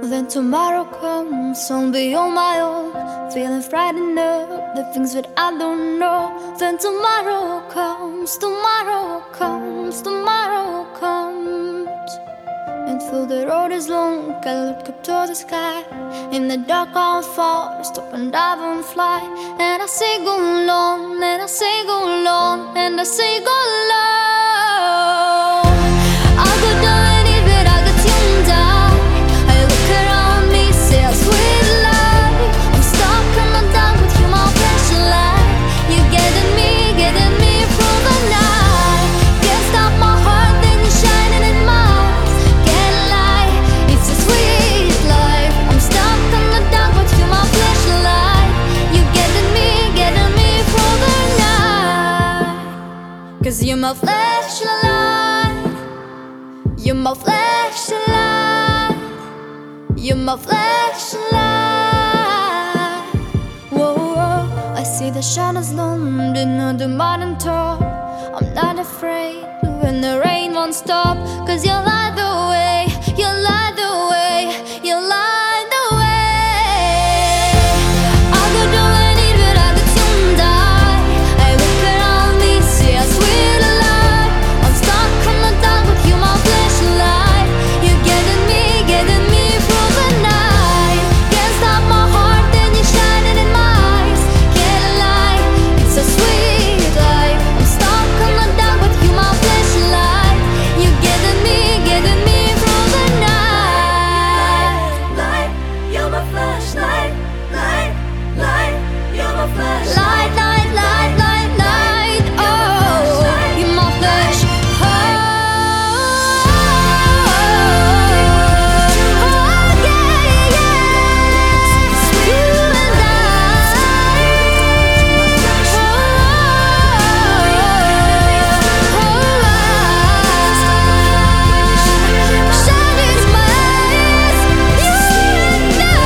Then tomorrow comes, I'll be on my own, feeling frightened of the things that I don't know. Then tomorrow comes, tomorrow comes, tomorrow comes. And though the road is long, I look up to the sky. In the dark I'll fall, stop and dive and fly. And I say go long, and I say go long, and I say go long. I'll go down and eat, but I got tuned down. I look around me, say a sweet life. I'm stuck and I'm down with you, my flashlight. You getting me through the night. Can't stop my heart, then you're shining in my eyes. Get light, it's a sweet life. I'm stuck and I'm down with you, my flashlight. You getting me through the night. 'Cause you're my flashlight. You're my flashlight. You're my flashlight. Whoa, whoa. I see the shadows looming on the modern top. I'm not afraid when the rain won't stop. 'Cause you light the way, you light the way, you light the way. I'll go down and eat, but I got tuned down. I look around me, see a sweet life. I'm stuck on the dark with you, my flashlight. You getting me through the night. Can't stop my heart, then you're shining in my eyes. Get light, it's a sweet life. I'm stuck on the dark with you, my flashlight. You getting me through the night. Light, you're my flashlight. Light, light, you're my flashlight. Light, light, light, light, light. Oh, you're my flash. Oh, yeah, yeah. You and I. Shining smiles. You and I.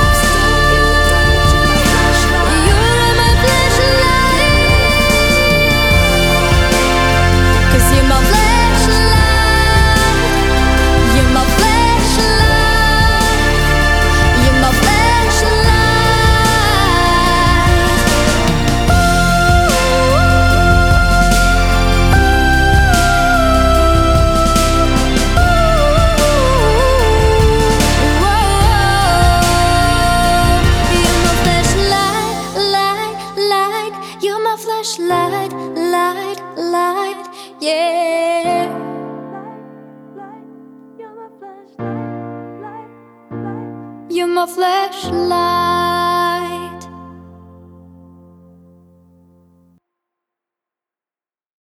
You're my flashlight. 'Cause you're my flashlight. You're my flashlight. You're my You're my flashlight, light, light, yeah. You're my flashlight.